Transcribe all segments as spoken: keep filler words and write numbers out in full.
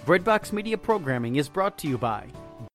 Breadbox Media programming is brought to you by...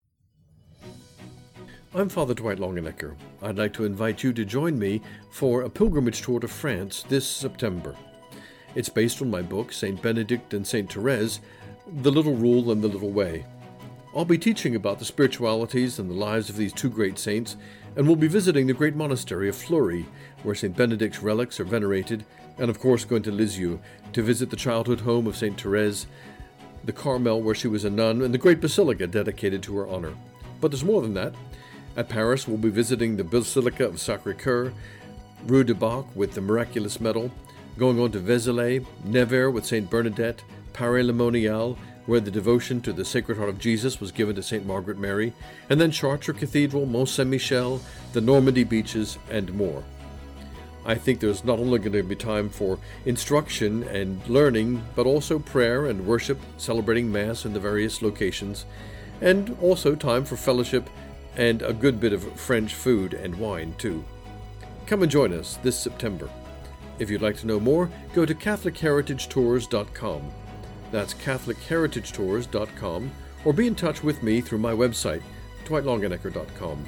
I'm Father Dwight Longenecker. I'd like to invite you to join me for a pilgrimage tour to France this September. It's based on my book, Saint Benedict and Saint Therese, The Little Rule and the Little Way. I'll be teaching about the spiritualities and the lives of these two great saints, and we'll be visiting the great monastery of Fleury, where Saint Benedict's relics are venerated, and of course going to Lisieux to visit the childhood home of Saint Therese, the Carmel where she was a nun, and the great basilica dedicated to her honor. But there's more than that. At Paris, we'll be visiting the Basilica of Sacré-Cœur, Rue du Bac with the Miraculous Medal, going on to Vézelay, Nevers with Saint Bernadette, Paray-le-Monial, where the devotion to the Sacred Heart of Jesus was given to Saint Margaret Mary, and then Chartres Cathedral, Mont Saint-Michel, the Normandy beaches, and more. I think there's not only going to be time for instruction and learning, but also prayer and worship, celebrating Mass in the various locations, and also time for fellowship and a good bit of French food and wine, too. Come and join us this September. If you'd like to know more, go to Catholic Heritage Tours dot com. That's Catholic Heritage Tours dot com, or be in touch with me through my website, Dwight Longenecker dot com.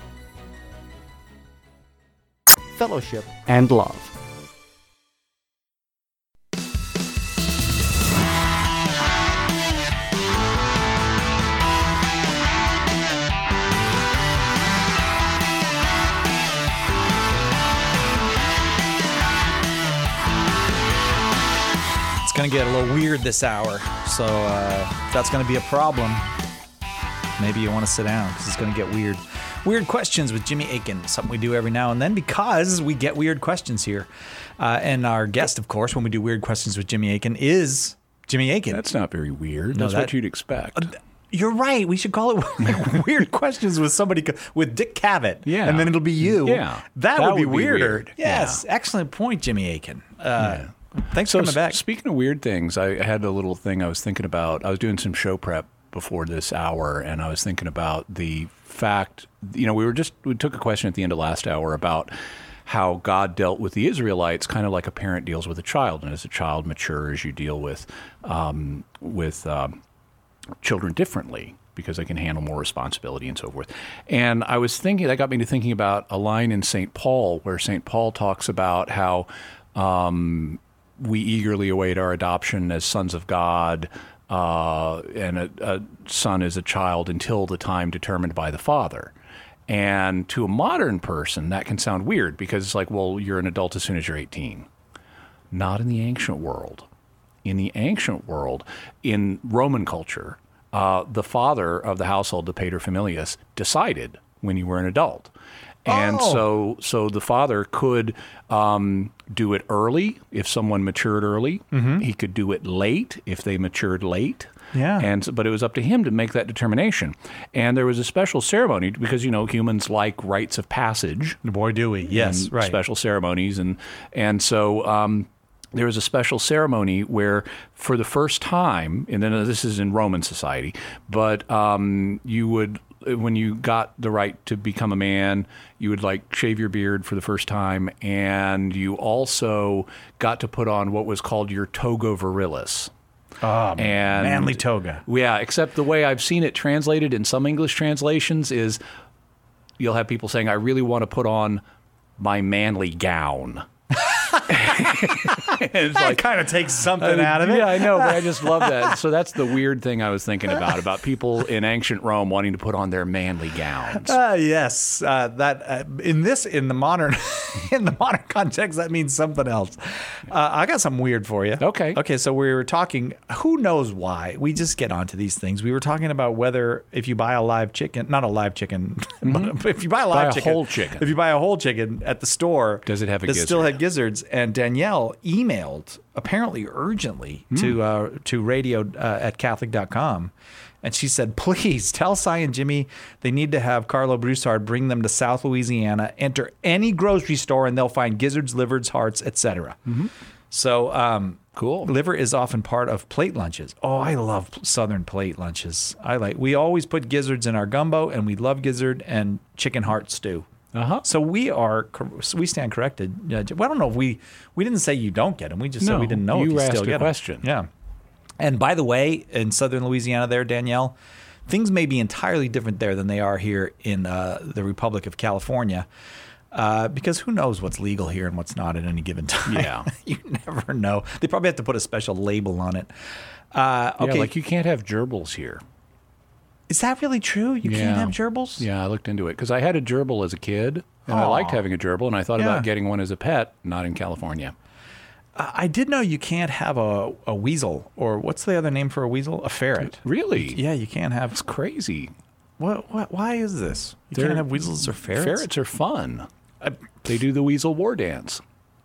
Fellowship and love. It's going to get a little weird this hour, so uh, if that's going to be a problem, maybe you want to sit down because it's going to get weird. Weird Questions with Jimmy Akin, something we do every now and then because we get weird questions here. Uh, and our guest, of course, when we do Weird Questions with Jimmy Akin is Jimmy Akin. That's not very weird. No, That's that, what you'd expect. Uh, you're right. We should call it like Weird Questions with somebody, with Dick Cavett. Yeah. And then it'll be you. Yeah. That, That would be would be weirder. weird. Yes. Yeah. Excellent point, Jimmy Akin. Uh, Yeah. Thanks so for coming back. S- speaking of weird things, I had a little thing I was thinking about. I was doing some show prep before this hour, and I was thinking about the fact, you know, we were just, we took a question at the end of last hour about how God dealt with the Israelites kind of like a parent deals with a child. And as a child matures, you deal with, um, with um, children differently because they can handle more responsibility and so forth. And I was thinking, that got me to thinking about a line in Saint Paul where Saint Paul talks about how um, we eagerly await our adoption as sons of God, uh, and a, a son is a child until the time determined by the Father. And to a modern person, that can sound weird because it's like, well, you're an adult as soon as you're eighteen. Not in the ancient world. In the ancient world, in Roman culture, uh, the father of the household, the paterfamilias, decided when you were an adult. And Oh. so so the father could um, do it early if someone matured early. Mm-hmm. He could do it late if they matured late. Yeah. And so- but it was up to him to make that determination. And there was a special ceremony because, you know, humans like rites of passage. Boy, do we. Yes, and right. Special ceremonies. And, and so um, there was a special ceremony where for the first time, and then this is in Roman society, but um, you would, when you got the right to become a man, you would like shave your beard for the first time, and you also got to put on what was called your toga virilis. Oh, And manly toga. Yeah, except the way I've seen it translated in some English translations is you'll have people saying, I really want to put on my manly gown. It's That like, kind of takes something uh, out of it. Yeah, I know, but I just love that. So that's the weird thing I was thinking about, about people in ancient Rome wanting to put on their manly gowns. Uh, yes, uh, that uh, in this in the modern in the modern context that means something else. Uh, I got something weird for you. Okay. Okay. So we were talking. Who knows why we just get onto these things? We were talking about whether if you buy a live chicken, not a live chicken, but if you buy a live Buy a chicken, whole chicken. if you buy a whole chicken at the store, Does it have a that still gizzard? had gizzards? And Danielle emailed apparently urgently to uh, to radio uh, at Catholic dot com. And she said, please tell Cy and Jimmy they need to have Carlo Broussard bring them to South Louisiana, enter any grocery store, and they'll find gizzards, livers, hearts, et cetera. Mm-hmm. So um, Cool. liver is often part of plate lunches. Oh, I love Southern plate lunches. I like. We always put gizzards in our gumbo, and we love gizzard and chicken heart stew. Uh-huh. So we are, we stand corrected. Uh, well, I don't know if we, we didn't say you don't get them. We just said No, we didn't know you if you asked still a get question. them. Yeah. And by the way, in southern Louisiana there, Danielle, things may be entirely different there than they are here in uh, the Republic of California. Uh, because who knows what's legal here and what's not at any given time. Yeah. You never know. They probably have to put a special label on it. Uh, okay. Yeah, like you can't have gerbils here. Is that really true? You Yeah. can't have gerbils? Yeah, I looked into it because I had a gerbil as a kid, and I liked Aw. having a gerbil, and I thought Yeah. about getting one as a pet, not in California. Uh, I did know you can't have a, a weasel, or what's the other name for a weasel? A ferret. Really? Yeah, you can't have. It's crazy. What? What? Why is this? You They're- can't have weasels or ferrets. Ferrets are fun. They do the weasel war dance.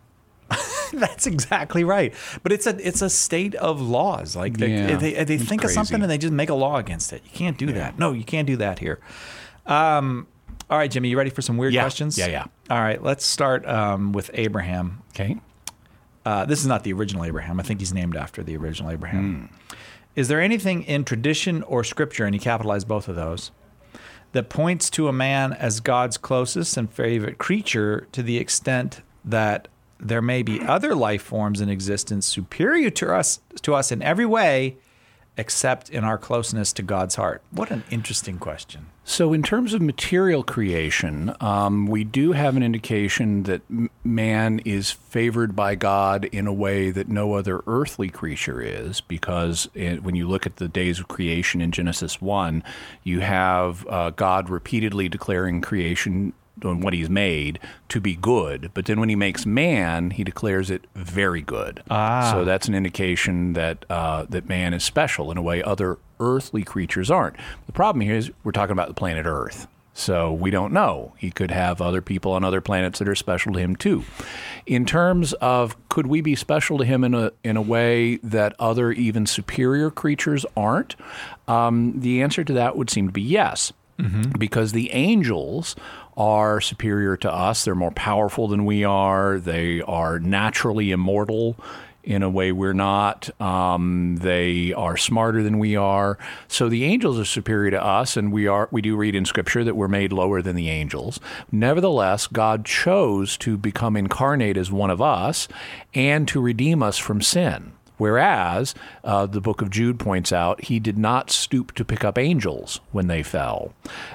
That's exactly right. But it's a it's a state of laws. Like they Yeah, they, they it's think of crazy. something and they just make a law against it. You can't do that. No, you can't do that here. Um, all right, Jimmy, you ready for some weird Yeah. questions? Yeah, yeah. All right, let's start um, with Abraham. Okay. Uh, this is not the original Abraham. I think he's named after the original Abraham. Hmm. Is there anything in tradition or scripture, and he capitalized both of those, that points to a man as God's closest and favorite creature to the extent that there may be other life forms in existence superior to us to us in every way, except in our closeness to God's heart? What an interesting question. So, in terms of material creation, um, we do have an indication that m- man is favored by God in a way that no other earthly creature is, because it, when you look at the days of creation in Genesis one, you have uh, God repeatedly declaring creation on what he's made to be good, but then when he makes man, he declares it very good. Ah. So that's an indication that uh, that man is special in a way other earthly creatures aren't. The problem here is we're talking about the planet Earth, so we don't know. He could have other people on other planets that are special to him too. In terms of could we be special to him in a in a way that other even superior creatures aren't, um, the answer to that would seem to be yes. Mm-hmm. Because the angels are superior to us. They're more powerful than we are. They are naturally immortal in a way we're not. Um, they are smarter than we are. So the angels are superior to us, and we are. We do read in Scripture that we're made lower than the angels. Nevertheless, God chose to become incarnate as one of us and to redeem us from sin. Whereas, uh, the book of Jude points out, he did not stoop to pick up angels when they fell.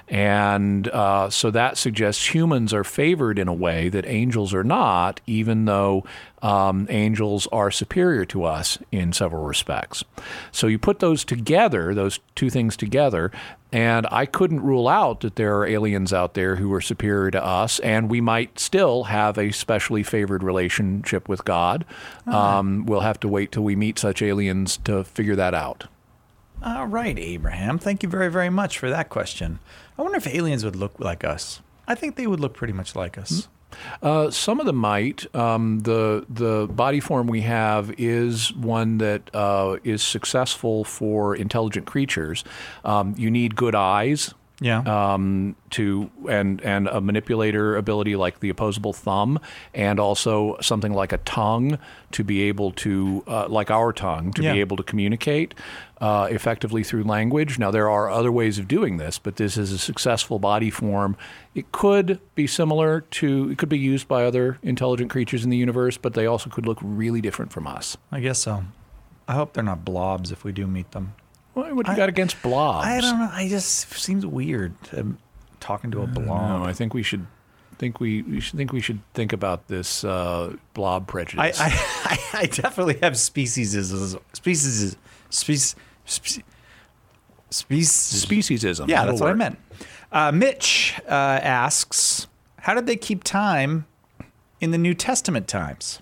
And uh, so that suggests humans are favored in a way that angels are not, even though um, angels are superior to us in several respects. So you put those together, those two things together, and I couldn't rule out that there are aliens out there who are superior to us, and we might still have a specially favored relationship with God. Um, we'll have to wait till we meet such aliens to figure that out. All right, Abraham. Thank you very, very much for that question. I wonder if aliens would look like us. I think they would look pretty much like us. Uh, some of them might. Um, the the body form we have is one that uh, is successful for intelligent creatures. Um, you need good eyes. Yeah. Um, to and and a manipulator ability like the opposable thumb, and also something like a tongue to be able to, uh, like our tongue, to Yeah. be able to communicate uh, effectively through language. Now there are other ways of doing this, but this is a successful body form. It could be similar to, it could be used by other intelligent creatures in the universe, but they also could look really different from us. I guess so. I hope they're not blobs if we do meet them. What, what do you I- got against blobs? I don't know. I just seems weird um, talking to a blob. No, I think we should think we, we should think we should think about this uh, blob I, prejudice. I, I, I definitely have species species species species species. Speciesism. Yeah, that'll that's what I work. meant. Uh, Mitch uh, asks, how did they keep time in the New Testament times?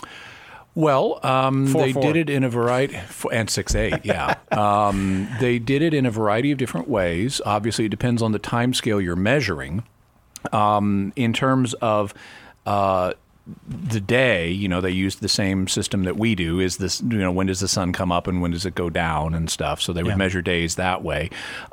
Well, um, Four, they four. did it in a variety, and six eight, yeah. um, they did it in a variety of different ways. Obviously, it depends on the time scale you're measuring. Um, in terms of uh, the day, you know, they used the same system that we do. Is this, you know, when does the sun come up and when does it go down and stuff? So they would Yeah. measure days that way.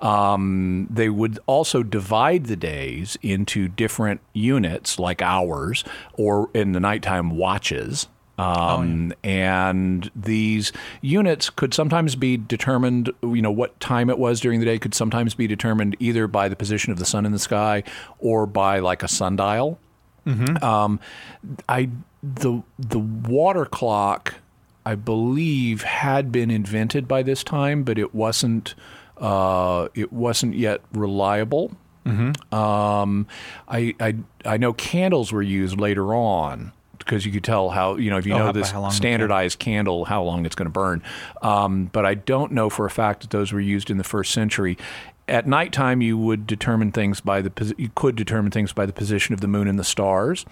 Um, they would also divide the days into different units, like hours, or in the nighttime watches. Um, And these units could sometimes be determined, you know, what time it was during the day could sometimes be determined either by the position of the sun in the sky or by like a sundial. Um, I the the water clock I believe, had been invented by this time, but it wasn't uh, it wasn't yet reliable. Mm-hmm. Um, I, I I know candles were used later on, because you could tell how, you know, if you Oh, know how- this how long- standardized candle, how long it's going to burn. Um, but I don't know for a fact that those were used in the first century. At nighttime, you would determine things by the posi- you could determine things by the position of the moon and the stars,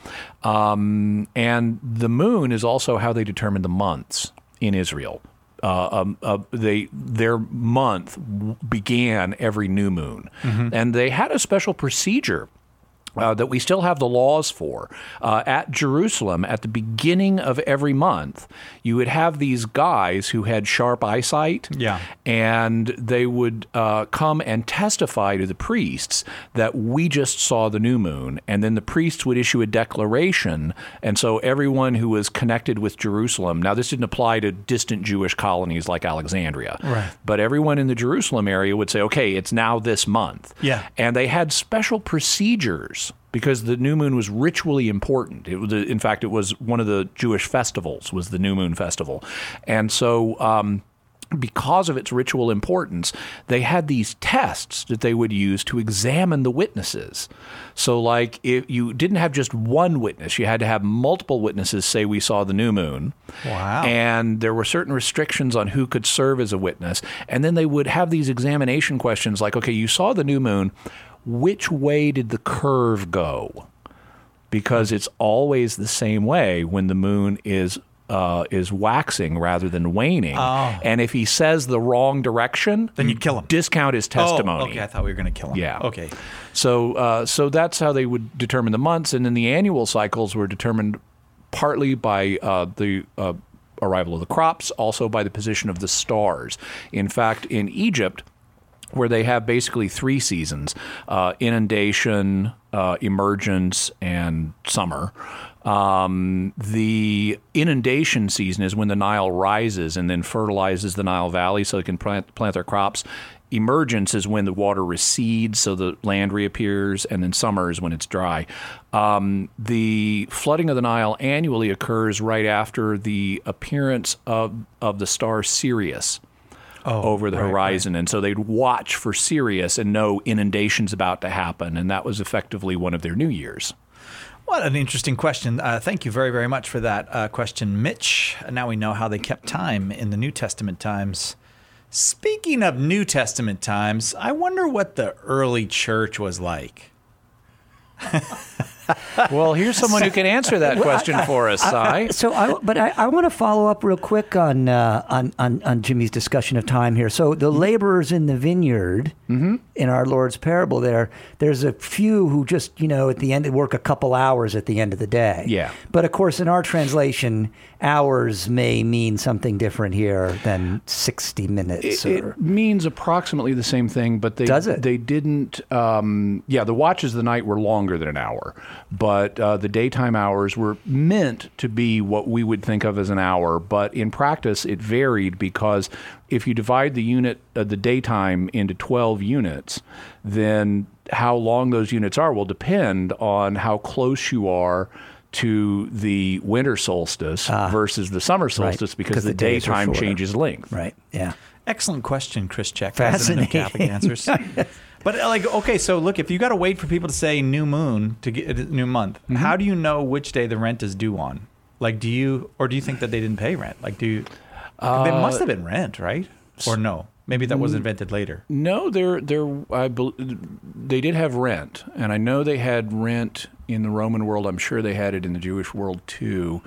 um, and the moon is also how they determine the months in Israel. Uh, um, uh, they their month w- began every new moon, mm-hmm. and they had a special procedure Uh, that we still have the laws for. Uh, at Jerusalem, at the beginning of every month, you would have these guys who had sharp eyesight, Yeah. and they would uh, come and testify to the priests that we just saw the new moon, and then the priests would issue a declaration, and so everyone who was connected with Jerusalem, now this didn't apply to distant Jewish colonies like Alexandria, Right. but everyone in the Jerusalem area would say, okay, it's now this month. Yeah. And they had special procedures because the new moon was ritually important. It was, in fact, it was one of the Jewish festivals, was the new moon festival. And so um, because of its ritual importance, they had these tests that they would use to examine the witnesses. So like if you didn't have just one witness, you had to have multiple witnesses say we saw the new moon. Wow. And there were certain restrictions on who could serve as a witness. And then they would have these examination questions like, okay, you saw the new moon. Which way did the curve go? Because it's always the same way when the moon is uh, is waxing rather than waning. Oh. And if he says the wrong direction, Then you'd kill him. Discount his testimony. Oh, okay. I thought we were going to kill him. Yeah. Okay. So, uh, so that's how they would determine the months, and then the annual cycles were determined partly by uh, the uh, arrival of the crops, also by the position of the stars. In fact, in Egypt, where they have basically three seasons, uh, inundation, uh, emergence, and summer. Um, the inundation season is when the Nile rises and then fertilizes the Nile Valley so they can plant, plant their crops. Emergence is when the water recedes so the land reappears, and then summer is when it's dry. Um, the flooding of the Nile annually occurs right after the appearance of, of the star Sirius. Oh, over the right, horizon. Right. And so they'd watch for Sirius and know inundation's about to happen. And that was effectively one of their New Years. What an interesting question. Uh, thank you very, very much for that uh, question, Mitch. Now we know how they kept time in the New Testament times. Speaking of New Testament times, I wonder what the early church was like. Well, here's someone who can answer that question for us, Si. So, I, but I, I want to follow up real quick on, uh, on on on Jimmy's discussion of time here. So, the laborers in the vineyard mm-hmm. in our Lord's parable, there, there's a few who just you know at the end work a couple hours at the end of the day. Yeah. But of course, in our translation, hours may mean something different here than sixty minutes. It, or... it means approximately the same thing, but they Does it? they didn't. Um, yeah, the watches of the night were longer than an hour, but uh, the daytime hours were meant to be what we would think of as an hour. But in practice, it varied because if you divide the unit, uh, the daytime, into twelve units, then how long those units are will depend on how close you are to the winter solstice uh, versus the summer solstice, right, because the, the daytime changes length. Right. Yeah. Excellent question, Chris Check. Fascinating. Catholic Answers. But like, okay, so look, if you got to wait for people to say new moon to get a new month, mm-hmm. how do you know which day the rent is due on? Like, do you, or do you think that they didn't pay rent? Like, do you, uh, there must have been rent, right? Or no? Maybe that was invented later. No, there, there. I they did have rent, and I know they had rent in the Roman world. I'm sure they had it in the Jewish world too.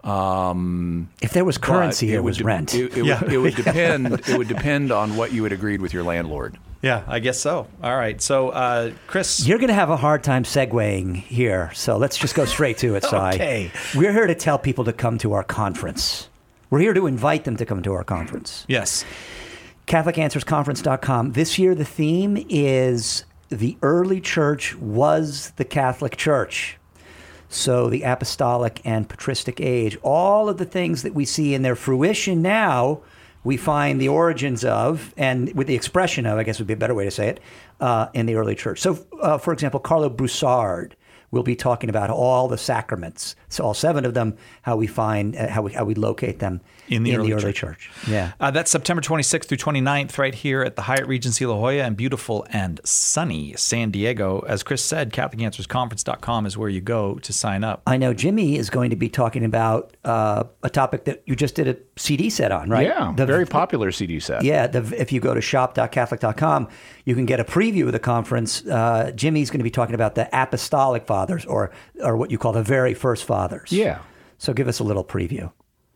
Um, if there was currency, it there was de- rent. It, it, yeah. would, it would depend. It would depend on what you had agreed with your landlord. Yeah, I guess so. All right, so uh, Chris, you're going to have a hard time segueing here, so let's just go straight to it, Si. Okay. We're here to tell people to come to our conference. We're here to invite them to come to our conference. Yes. Catholic Answers Conference dot com. This year, the theme is the early church was the Catholic Church. So the apostolic and patristic age, all of the things that we see in their fruition now, we find the origins of, and with the expression of, I guess would be a better way to say it, uh, in the early church. So, uh, for example, Carlo Broussard will be talking about all the sacraments, so all seven of them, how we find, uh, how we how we locate them In the, in early, the early church. church. Yeah. Uh, that's September twenty-sixth through twenty-ninth right here at the Hyatt Regency La Jolla in beautiful and sunny San Diego. As Chris said, Catholic Answers Conference dot com is where you go to sign up. I know Jimmy is going to be talking about uh, a topic that you just did a C D set on, right? Yeah, The- very popular C D set. Yeah, the, if you go to shop dot catholic dot com, you can get a preview of the conference. Uh, Jimmy's going to be talking about the Apostolic Fathers, or or what you call the very first fathers. Yeah. So give us a little preview.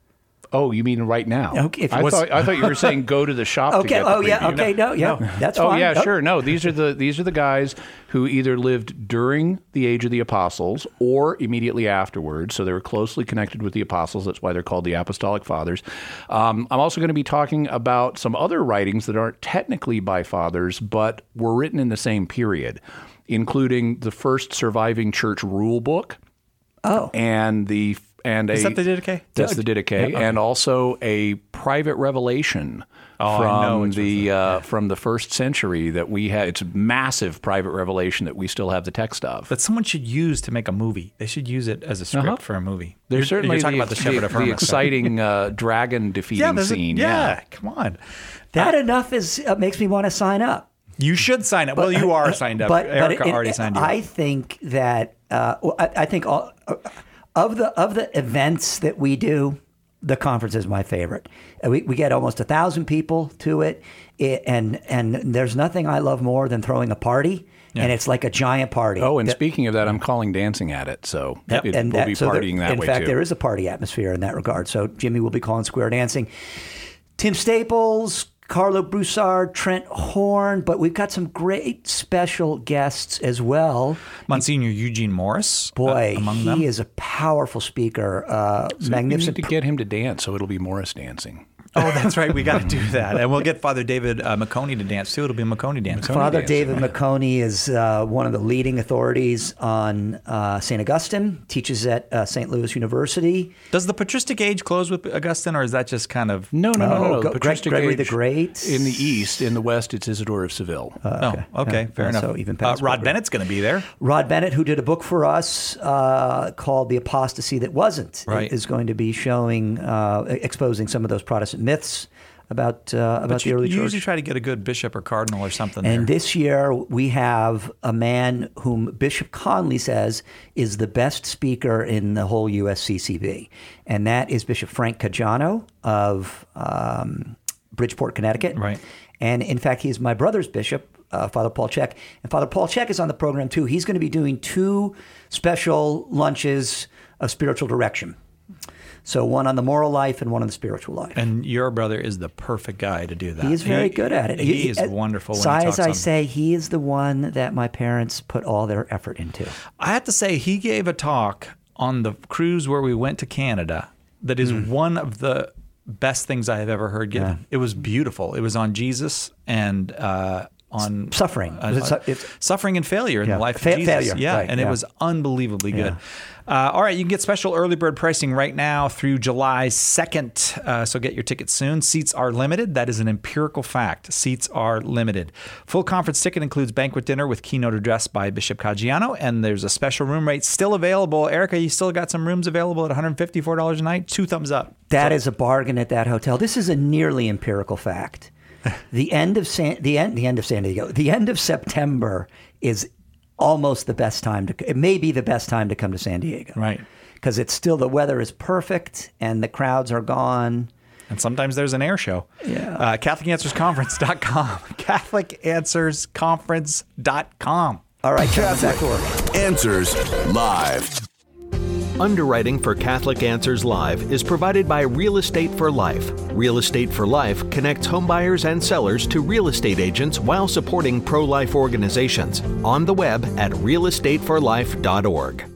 Oh, you mean right now? Okay, if it I was- thought I thought you were saying go to the shop. to Okay. get the Oh yeah. preview. Okay. No. Yeah. That's Oh fine. yeah, Oh, sure. No, these are the these are the guys who either lived during the age of the apostles or immediately afterwards. So they were closely connected with the apostles. That's why they're called the Apostolic Fathers. Um, I'm also going to be talking about some other writings that aren't technically by fathers, but were written in the same period, including the first surviving church rule book. Oh. And the and Is a that the Didache? That's the Didache, Yeah, okay. and also a private revelation Oh, I from know which the was uh, from the first century that we had. It's a massive private revelation that we still have the text of. That someone should use to make a movie. They should use it as a script Uh-huh. for a movie. There's You're- certainly you're talking the, about the Shepherd of the Hermas. right? exciting uh, dragon defeating yeah, there's a- scene. yeah, come on. That enough is uh, makes me want to sign up. You should sign up. Well, you are signed up. But, Erica but it- already it- signed you up. I think that uh, well, I, I think all, uh, of the of the events that we do, the conference is my favorite. Uh, We we get almost a thousand people to it, it and and there's nothing I love more than throwing a party, and it's like a giant party. Oh, and That- speaking of that, I'm calling dancing at it, so Yep, it, and we'll that- be so there- partying that in way fact, too. there is a party atmosphere in that regard. So Jimmy will be calling square dancing. Tim Staples, Carlo Broussard, Trent Horn, but we've got some great special guests as well. Monsignor Eugene Morris, uh, Boy, among he them. is a powerful speaker. Uh, So magnificent. We need to get him to dance, so it'll be Morris dancing. Oh, that's right. We got to do that. And we'll get Father David uh, McConey to dance, too. It'll be McConey dance. Father dancing, David McConey is uh, one of the leading authorities on uh, Saint Augustine, teaches at uh, Saint Louis University. Does the patristic age close with Augustine, or is that just kind of... No, no, no, no. Oh, no. Go- The Greg- patristic Gregory the age Great. in the east, in the west, it's Isidore of Seville. Oh, okay. Fair Uh, enough. so even uh, past Rod Gregory. Bennett's going to be there. Rod Bennett, who did a book for us uh, called "The Apostasy That Wasn't," Right. is going to be showing, uh, exposing some of those Protestant myths about uh, about But the you, early you church. usually try to get a good bishop or cardinal or something And there. this year we have a man whom Bishop Conley says is the best speaker in the whole U S C C B, and that is Bishop Frank Caggiano of um, Bridgeport, Connecticut. Right. And in fact, he is my brother's bishop, uh, Father Paul Check. And Father Paul Check is on the program too. He's going to be doing two special lunches of spiritual direction. So one on the moral life and one on the spiritual life. And your brother is the perfect guy to do that. He is very good at it. He, is wonderful when Si, he as talks I on- say, he is the one that my parents put all their effort into. I have to say, he gave a talk on the cruise where we went to Canada that is Hmm. one of the best things I have ever heard given. It was beautiful. It was on Jesus and uh, on Suffering. uh, It's- it's- suffering and failure in Yeah. the life Fa- of Jesus. failure, Yeah, right, and it yeah. was unbelievably good. Uh, all right, you can get special early bird pricing right now through July second, uh, so get your tickets soon. Seats are limited. That is an empirical fact. Seats are limited. Full conference ticket includes banquet dinner with keynote address by Bishop Caggiano, and there's a special room rate still available. Erica, you still got some rooms available at one hundred fifty-four dollars a night? Two thumbs up. That is a bargain at that hotel. This is a nearly empirical fact. The end of San, the end, the end of San Diego, the end of September is almost the best time to. It may be the best time to come to San Diego, Right. Because it's still the weather is perfect and the crowds are gone. And sometimes there's an air show. Yeah. Uh, Catholic Answers Conference dot com. Catholic Answers Conference dot com. All right, Kevin, back to work. Answers Live. Underwriting for Catholic Answers Live is provided by Real Estate for Life. Real Estate for Life connects homebuyers and sellers to real estate agents while supporting pro-life organizations. On the web at real estate for life dot org.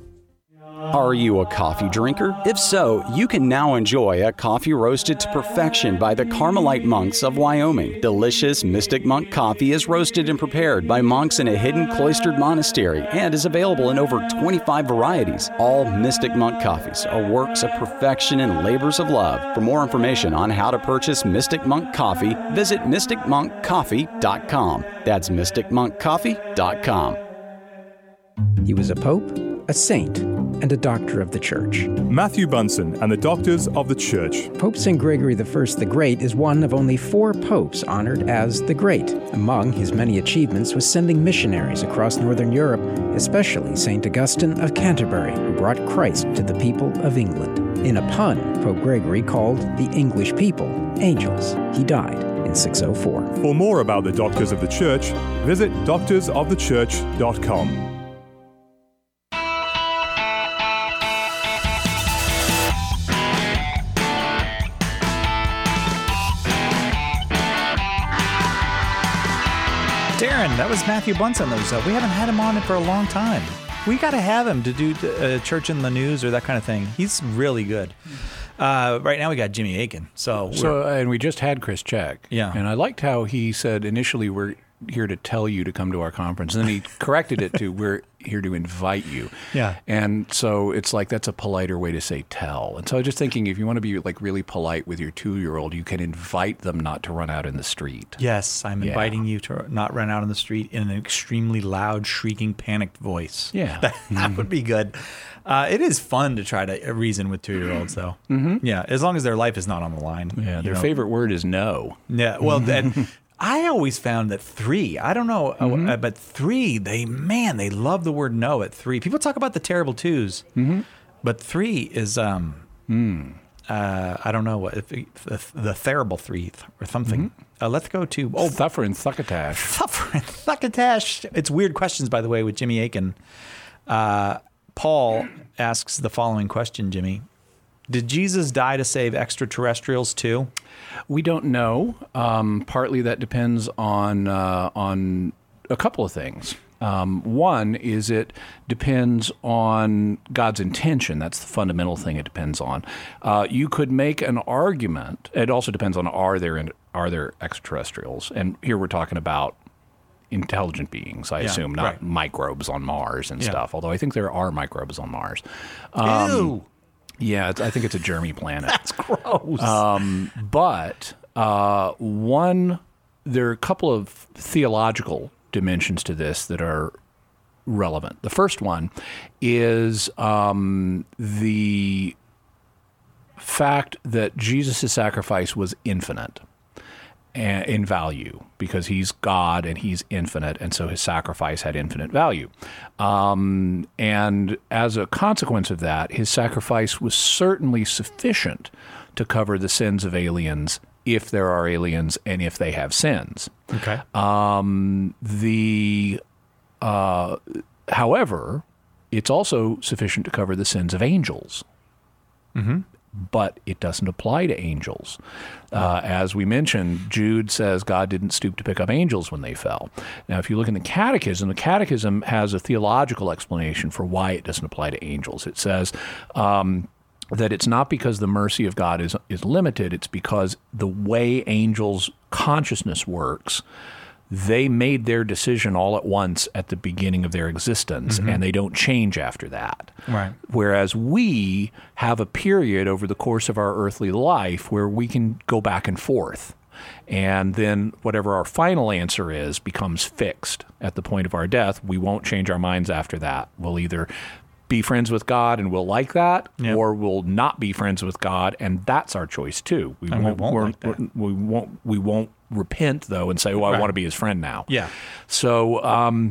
Are you a coffee drinker? If so, you can now enjoy a coffee roasted to perfection by the Carmelite monks of Wyoming. Delicious Mystic Monk coffee is roasted and prepared by monks in a hidden cloistered monastery and is available in over twenty-five varieties. All Mystic Monk coffees are works of perfection and labors of love. For more information on how to purchase Mystic Monk coffee, visit mystic monk coffee dot com. That's mystic monk coffee dot com. He was a pope, a saint, and a doctor of the Church. Matthew Bunson and the Doctors of the Church. Pope Saint Gregory the First the Great is one of only four popes honored as the Great. Among his many achievements was sending missionaries across Northern Europe, especially Saint Augustine of Canterbury, who brought Christ to the people of England. In a pun, Pope Gregory called the English people angels. He died in six oh four. For more about the Doctors of the Church, visit doctors of the church dot com. Darren, that was Matthew Bunson. That was, uh, we haven't had him on it for a long time. We got to have him to do uh, Church in the News or that kind of thing. He's really good. Uh, right now we got Jimmy Akin. So, so and we just had Chris Check. Yeah. And I liked how he said initially we're here to tell you to come to our conference. And then he corrected it to we're here to invite you. Yeah. And so it's like that's a politer way to say tell. And so I was just thinking if you want to be like really polite with your two-year-old, you can invite them not to run out in the street. Yes, I'm Yeah. inviting you to not run out on the street in an extremely loud, shrieking, panicked voice. Yeah. That, that would be good. Uh, it is fun to try to reason with two-year-olds, though. Mm-hmm. Yeah, as long as their life is not on the line. Yeah, their you know. favorite word is no. Yeah, well, that, I always found that three, I don't know, mm-hmm. uh, but three, they, man, they love the word no at three. People talk about the terrible twos, mm-hmm. but three is, um, mm. uh, I don't know, what if the, the terrible three or something. Mm-hmm. Uh, let's go to, oh, Thuffer and Thuckatash. Thuffer and Thuckatash. It's weird questions, by the way, with Jimmy Akin. Uh, Paul asks the following question, Jimmy. Did Jesus die to save extraterrestrials too? We don't know. Um, partly that depends on uh, on a couple of things. Um, one is it depends on God's intention. That's the fundamental thing it depends on. Uh, you could make an argument. It also depends on are there are there extraterrestrials? And here we're talking about intelligent beings, I yeah, assume, not right. microbes on Mars and yeah. stuff, although I think there are microbes on Mars. Um, Ew! Yeah, it's, I think it's a germy planet. That's gross. Um, but uh, one, there are a couple of theological dimensions to this that are relevant. The first one is um, the fact that Jesus' sacrifice was infinite in value because he's God and he's infinite, and so his sacrifice had infinite value. Um, and as a consequence of that, his sacrifice was certainly sufficient to cover the sins of aliens if there are aliens and if they have sins. Okay. Um, the uh, however, it's also sufficient to cover the sins of angels. Mm-hmm. But it doesn't apply to angels. Uh, as we mentioned, Jude says God didn't stoop to pick up angels when they fell. Now, if you look in the Catechism, the Catechism has a theological explanation for why it doesn't apply to angels. It says um, that it's not because the mercy of God is, is limited, it's because the way angels' consciousness works, they made their decision all at once at the beginning of their existence, mm-hmm. and they don't change after that. Right. Whereas we have a period over the course of our earthly life where we can go back and forth. And then whatever our final answer is becomes fixed at the point of our death. We won't change our minds after that. We'll either be friends with God and we'll like that, yep. or we'll not be friends with God, and that's our choice too. We and won't, we won't like that. We won't. We won't repent though and say, "Well, I right. want to be his friend now." Yeah. So, um,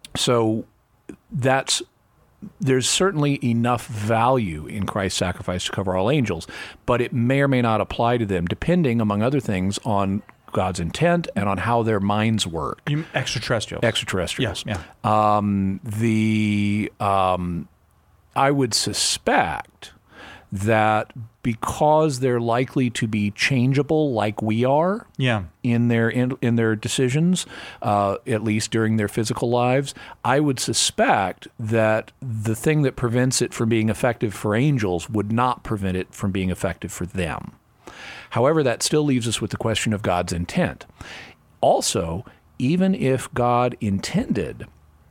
so that's there's certainly enough value in Christ's sacrifice to cover all angels, but it may or may not apply to them, depending, among other things, on God's intent and on how their minds work. You, extraterrestrials. Extraterrestrials. Yes. Yeah. Um, the um, I would suspect that because they're likely to be changeable like we are yeah. in their in, in their decisions, uh, at least during their physical lives, I would suspect that the thing that prevents it from being effective for angels would not prevent it from being effective for them. However, that still leaves us with the question of God's intent. Also, even if God intended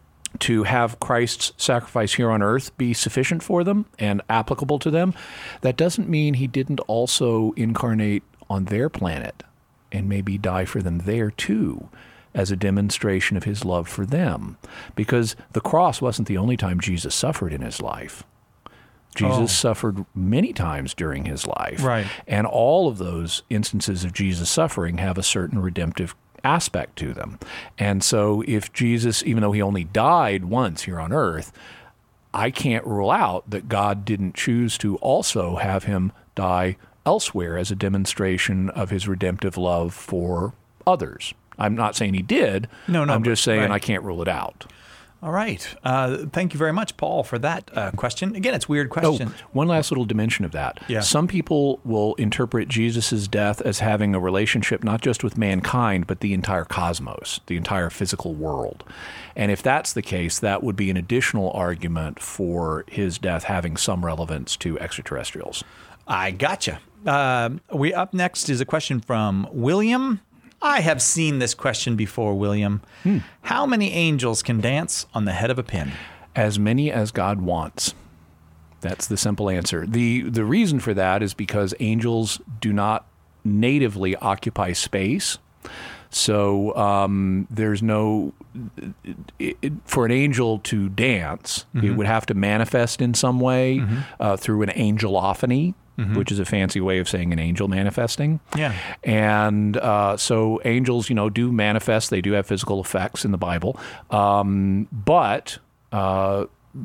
to have Christ's sacrifice here on earth be sufficient for them and applicable to them, that doesn't mean he didn't also incarnate on their planet and maybe die for them there too, as a demonstration of his love for them. Because the cross wasn't the only time Jesus suffered in his life. Jesus Oh. suffered many times during his life. Right. And all of those instances of Jesus suffering have a certain redemptive aspect to them. And so if Jesus, even though he only died once here on earth, I can't rule out that God didn't choose to also have him die elsewhere as a demonstration of his redemptive love for others. I'm not saying he did. No, no, I'm just but- saying right. I can't rule it out. All right. Uh, thank you very much, Paul, for that uh, question. Again, it's a weird question. Oh, one last little dimension of that. Yeah. Some people will interpret Jesus' death as having a relationship not just with mankind, but the entire cosmos, the entire physical world. And if that's the case, that would be an additional argument for his death having some relevance to extraterrestrials. I gotcha. Uh, we up next is a question from William. I have seen this question before, William. Hmm. How many angels can dance on the head of a pin? As many as God wants. That's the simple answer. The the reason for that is because angels do not natively occupy space. So um, there's no, it, it, for an angel to dance, Mm-hmm. it would have to manifest in some way Mm-hmm. uh, through an angelophany, mm-hmm. which is a fancy way of saying an angel manifesting. Yeah. And uh, so angels, you know, do manifest. They do have physical effects in the Bible. Um, but uh,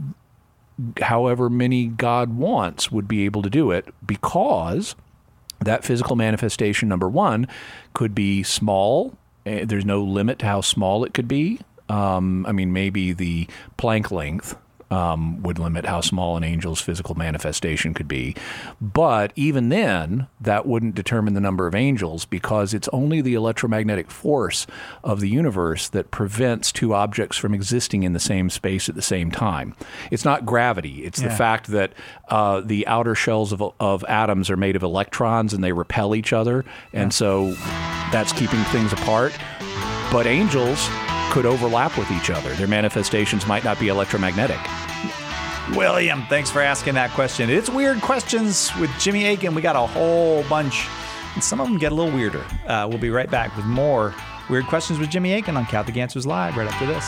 however many God wants would be able to do it, because that physical manifestation, number one, could be small. Uh, There's no limit to how small it could be. Um, I mean, maybe the Planck length um, would limit how small an angel's physical manifestation could be. But even then, that wouldn't determine the number of angels, because it's only the electromagnetic force of the universe that prevents two objects from existing in the same space at the same time. It's not gravity. It's Yeah. the fact that uh, the outer shells of, of atoms are made of electrons and they repel each other. And so that's keeping things apart. But angels could overlap with each other. Their manifestations might not be electromagnetic. William, thanks for asking that question. It's Weird Questions with Jimmy Akin. We got a whole bunch, and some of them get a little weirder. Uh, we'll be right back with more Weird Questions with Jimmy Akin on Catholic Answers Live right after this.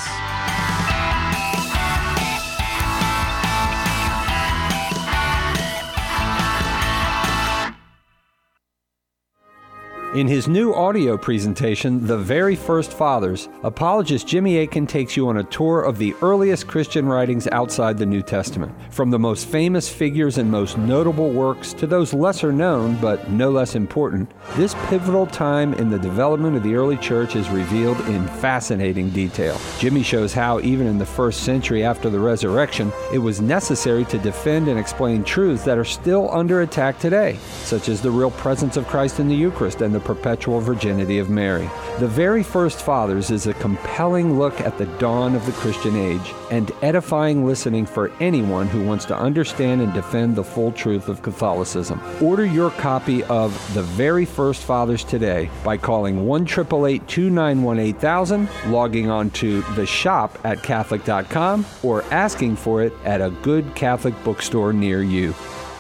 In his new audio presentation, The Very First Fathers, apologist Jimmy Akin takes you on a tour of the earliest Christian writings outside the New Testament. From the most famous figures and most notable works to those lesser known but no less important, this pivotal time in the development of the early church is revealed in fascinating detail. Jimmy shows how, even in the first century after the resurrection, it was necessary to defend and explain truths that are still under attack today, such as the real presence of Christ in the Eucharist and the perpetual virginity of Mary. The Very First Fathers is a compelling look at the dawn of the Christian age and edifying listening for anyone who wants to understand and defend the full truth of Catholicism. Order your copy of The Very First Fathers today by calling one eight eight eight, two nine one, eight thousand, logging on to the shop at Catholic dot com, or asking for it at a good Catholic bookstore near you.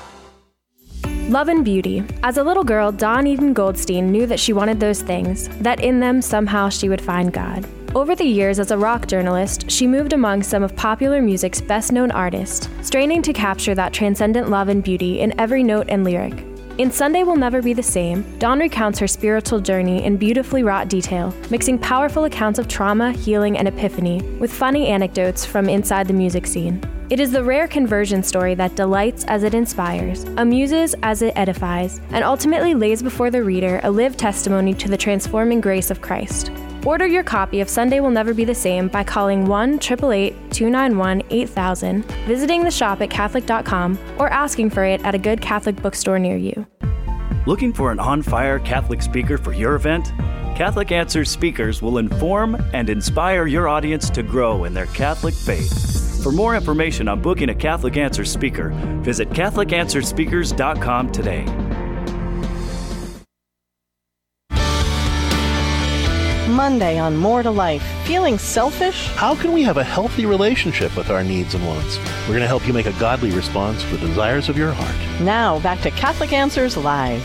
Love and beauty. As a little girl, Dawn Eden Goldstein knew that she wanted those things, that in them somehow she would find God. Over the years as a rock journalist, she moved among some of popular music's best-known artists, straining to capture that transcendent love and beauty in every note and lyric. In Sunday Will Never Be the Same, Dawn recounts her spiritual journey in beautifully wrought detail, mixing powerful accounts of trauma, healing, and epiphany with funny anecdotes from inside the music scene. It is the rare conversion story that delights as it inspires, amuses as it edifies, and ultimately lays before the reader a lived testimony to the transforming grace of Christ. Order your copy of Sunday Will Never Be the Same by calling one eight eight eight, two nine one, eight thousand, visiting the shop at Catholic dot com, or asking for it at a good Catholic bookstore near you. Looking for an on-fire Catholic speaker for your event? Catholic Answers speakers will inform and inspire your audience to grow in their Catholic faith. For more information on booking a Catholic Answers speaker, visit Catholic Answers Speakers dot com today. Monday on More to Life. Feeling selfish? How can we have a healthy relationship with our needs and wants? We're going to help you make a godly response to the desires of your heart. Now, back to Catholic Answers Live.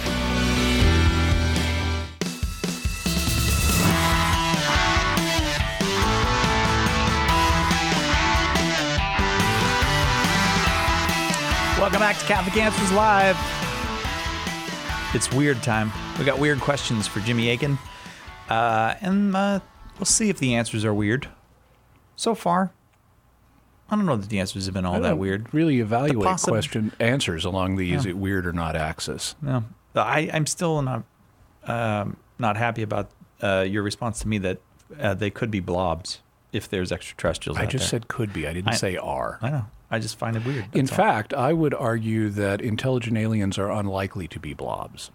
Well, Welcome back to Catholic Answers Live. It's weird time. We got weird questions for Jimmy Akin. Uh, and uh, we'll see if the answers are weird. So far, I don't know that the answers have been all I that don't weird. Really evaluate possi- question answers along the is Yeah. it weird or not axis. No, I, I'm still not um, not happy about uh, your response to me that uh, they could be blobs if there's extraterrestrials I out just there. said could be. I didn't I- say are. I know. I just find it weird. In that's all. fact, I would argue that intelligent aliens are unlikely to be blobs.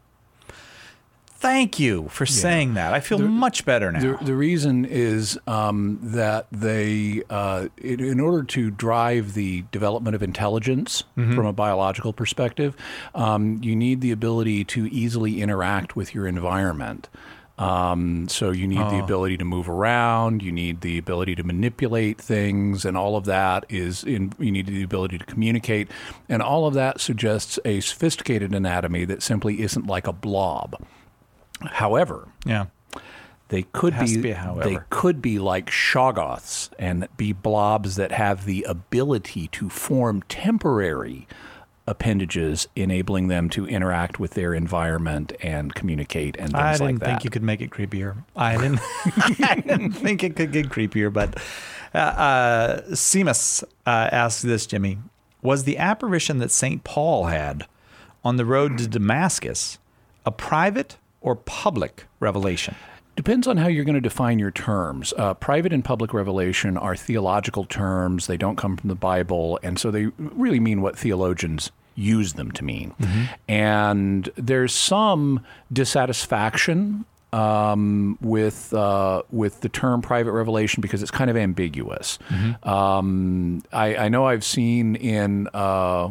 Thank you for saying that. I feel The- much better now. The, the reason is um, that they, uh, in, in order to drive the development of intelligence Mhm. from a biological perspective, um, you need the ability to easily interact with your environment. Um, so you need the Oh. ability to move around, you need the ability to manipulate things, and all of that is in, you need the ability to communicate. And all of that suggests a sophisticated anatomy that simply isn't like a blob. However, yeah, they could It has be, to be a however. they could be like shoggoths and be blobs that have the ability to form temporary appendages, enabling them to interact with their environment and communicate and things I didn't like that. think you could make it creepier. I didn't. I didn't think it could get creepier. But uh, uh, Seamus uh, asks this, Jimmy: was the apparition that Saint Paul had on the road to Damascus a private or public revelation? Depends on how you're going to define your terms. Uh, private and public revelation are theological terms. They don't come from the Bible, and so they really mean what theologians use them to mean. Mm-hmm. And there's some dissatisfaction um, with uh, with the term private revelation because it's kind of ambiguous. Mm-hmm. Um, I, I know I've seen in uh,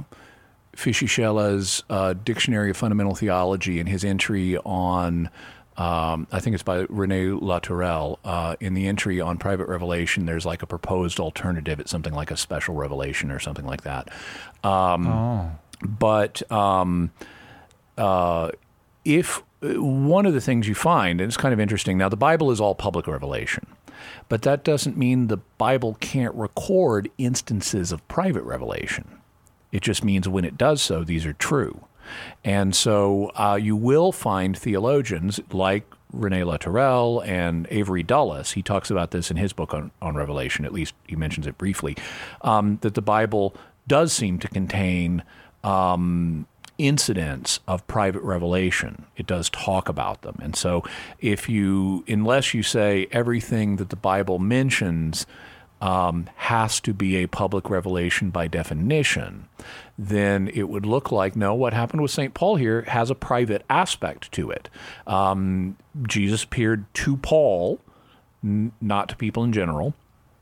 Fisichella uh, Dictionary of Fundamental Theology in his entry on Um, I think it's by René Latourelle. Uh, in the entry on private revelation, there's like a proposed alternative. It's something like a special revelation or something like that. Um, Oh. But um, uh, if one of the things you find, and it's kind of interesting, now the Bible is all public revelation, but that doesn't mean the Bible can't record instances of private revelation. It just means when it does so, these are true. And so uh, you will find theologians like René Latourelle and Avery Dulles, he talks about this in his book on, on Revelation, at least he mentions it briefly, um, that the Bible does seem to contain um, incidents of private revelation. It does talk about them. And so if you, unless you say everything that the Bible mentions Um, has to be a public revelation by definition, then it would look like, no, what happened with Saint Paul here has a private aspect to it. Um, Jesus appeared to Paul, n- not to people in general.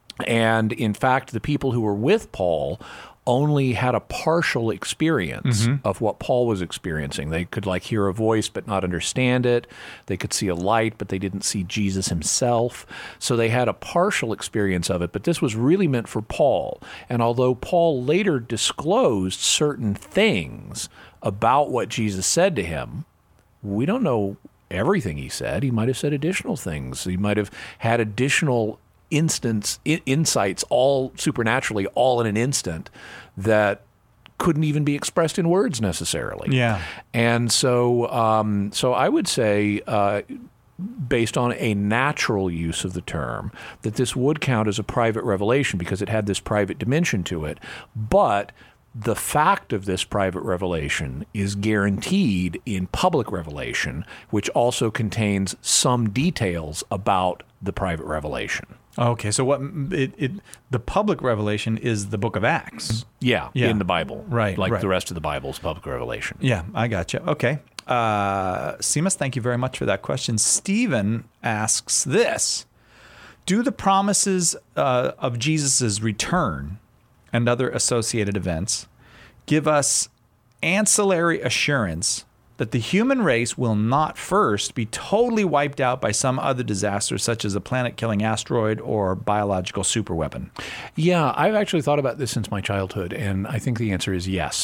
And in fact, the people who were with Paul only had a partial experience Mhm. of what Paul was experiencing. They could like hear a voice but not understand it. They could see a light, but they didn't see Jesus himself. So they had a partial experience of it, but this was really meant for Paul. And although Paul later disclosed certain things about what Jesus said to him, we don't know everything he said. He might have said additional things. He might have had additional instance I- insights, all supernaturally, all in an instant, that couldn't even be expressed in words necessarily. Yeah. And so, um, so I would say, uh, based on a natural use of the term, that this would count as a private revelation because it had this private dimension to it. But the fact of this private revelation is guaranteed in public revelation, which also contains some details about the private revelation. Okay, so what it, it the public revelation is the book of Acts. Yeah, Yeah. in the Bible. Right, Like right. the rest of the Bible is public revelation. Yeah, I got you. Okay. Uh, Seamus, thank you very much for that question. Stephen asks this: do the promises uh, of Jesus' return and other associated events give us ancillary assurance that the human race will not first be totally wiped out by some other disaster, such as a planet-killing asteroid or biological superweapon? Yeah, I've actually thought about this since my childhood, and I think the answer is yes.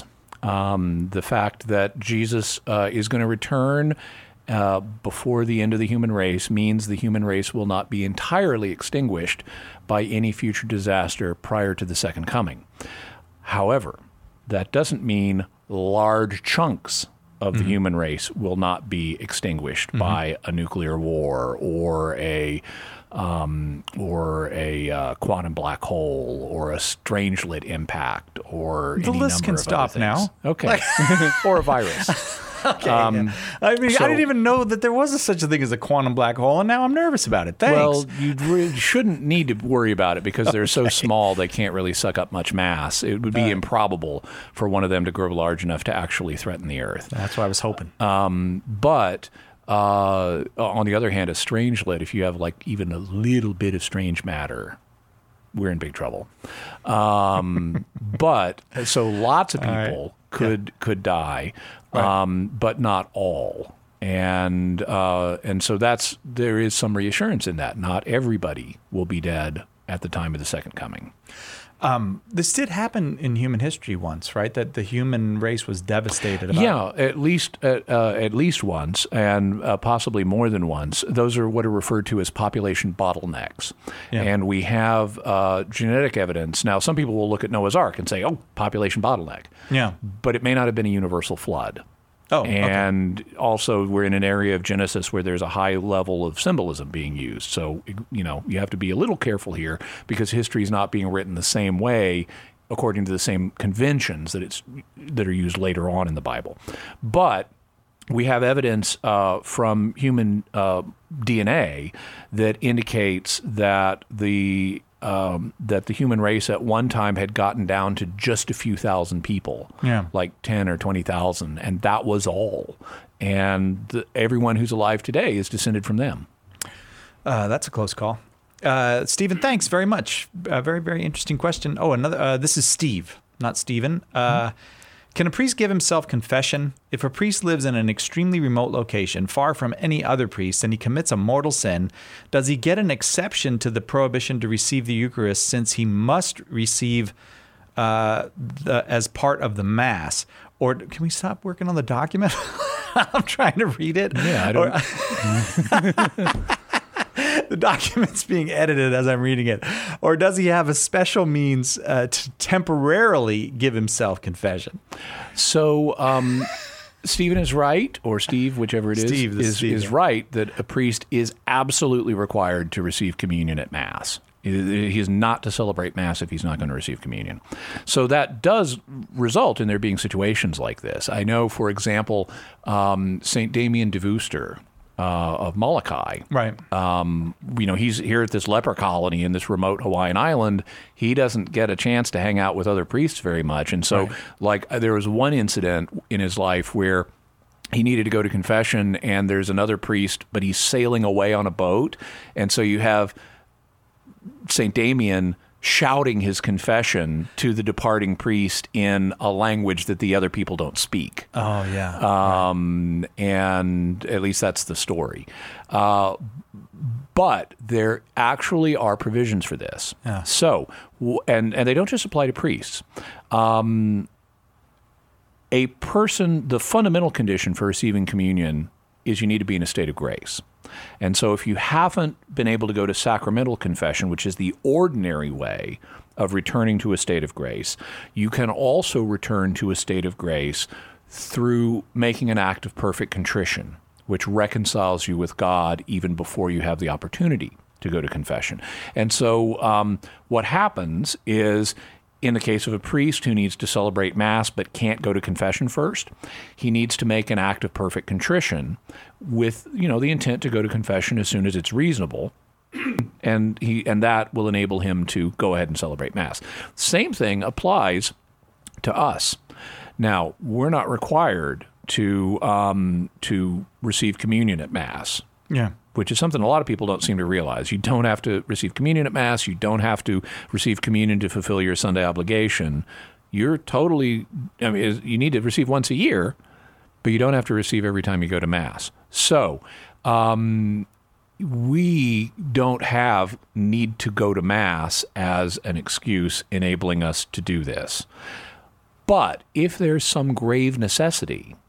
Um, the fact that Jesus uh, is going to return uh, before the end of the human race means the human race will not be entirely extinguished by any future disaster prior to the second coming. However, that doesn't mean large chunks of the Mm-hmm. human race will not be extinguished Mhm. by a nuclear war or a um, or a uh, quantum black hole or a strangelet impact or The any list number can of stop other now. things. Okay, or a virus. Okay. Um, I mean, so- I didn't even know that there was a, such a thing as a quantum black hole, and now I'm nervous about it. Thanks. Well, you re- shouldn't need to worry about it because they're so small they can't really suck up much mass. It would be improbable for one of them to grow large enough to actually threaten the Earth. That's what I was hoping. Um, but uh, on the other hand, a strangelet, if you have like even a little bit of strange matter, we're in big trouble. Um, but so lots of people right. could could die, Right. um, but not all. And uh, and so that's there is some reassurance in that. Not everybody will be dead at the time of the second coming. Um, this did happen in human history once, right? That the human race was devastated. About Yeah, at least uh, uh, at least once, and uh, possibly more than once. Those are what are referred to as population bottlenecks, Yeah. and we have uh, genetic evidence. Now, some people will look at Noah's Ark and say, "Oh, population bottleneck," Yeah. but it may not have been a universal flood. Oh, okay. and also we're in an area of Genesis where there's a high level of symbolism being used. So, you know, you have to be a little careful here because history is not being written the same way according to the same conventions that it's that are used later on in the Bible. But we have evidence uh, from human uh, D N A that indicates that the Um, that the human race at one time had gotten down to just a few thousand people, Yeah. like ten or twenty thousand, and that was all. And the, everyone who's alive today is descended from them. Uh, that's a close call. Uh, Stephen, thanks very much. Uh, very, very interesting question. Oh, another. Uh, this is Steve, not Stephen. Uh, Can a priest give himself confession? If a priest lives in an extremely remote location, far from any other priest, and he commits a mortal sin, does he get an exception to the prohibition to receive the Eucharist since he must receive uh, the, as part of the Mass? Or can we stop working on the document? I'm trying to read it. Yeah, I don't. The document's being edited as I'm reading it. Or does he have a special means uh, to temporarily give himself confession? So um, Stephen is right, or Steve, whichever it is, Steve, this is is, Steve, is yeah. right that a priest is absolutely required to receive communion at Mass. He he is not to celebrate Mass if he's not going to receive communion. So that does result in there being situations like this. I know, for example, um, Saint Damien de Veuster, Uh, of Molokai. Right. Um, you know, he's here at this leper colony in this remote Hawaiian island. He doesn't get a chance to hang out with other priests very much. And so, Right. like, uh, there was one incident in his life where he needed to go to confession, and there's another priest, but he's sailing away on a boat. And so you have Saint Damien shouting his confession to the departing priest in a language that the other people don't speak. Oh, yeah. Um, and at least that's the story. Uh, but there actually are provisions for this. Yeah. So, w- and, and they don't just apply to priests. Um, a person, the fundamental condition for receiving communion is you need to be in a state of grace. And so if you haven't been able to go to sacramental confession, which is the ordinary way of returning to a state of grace, you can also return to a state of grace through making an act of perfect contrition, which reconciles you with God even before you have the opportunity to go to confession. And so um, what happens is, in the case of a priest who needs to celebrate Mass but can't go to confession first, he needs to make an act of perfect contrition with, you know, the intent to go to confession as soon as it's reasonable. And he and that will enable him to go ahead and celebrate Mass. Same thing applies to us. Now, we're not required to um, to receive communion at Mass. Yeah. Which is something a lot of people don't seem to realize. You don't have to receive communion at Mass. You don't have to receive communion to fulfill your Sunday obligation. You're totally, I mean, you need to receive once a year, but you don't have to receive every time you go to Mass. So um, we don't have need to go to Mass as an excuse enabling us to do this. But if there's some grave necessity